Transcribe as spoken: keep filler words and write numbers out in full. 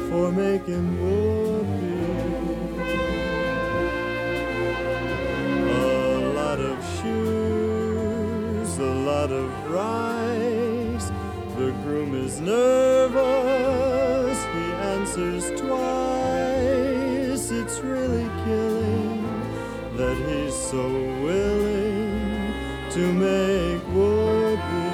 for making whoopee. A lot of shoes, a lot of rice. The groom is nervous, he answers twice. It's really killing that he's so willing to make whoopee.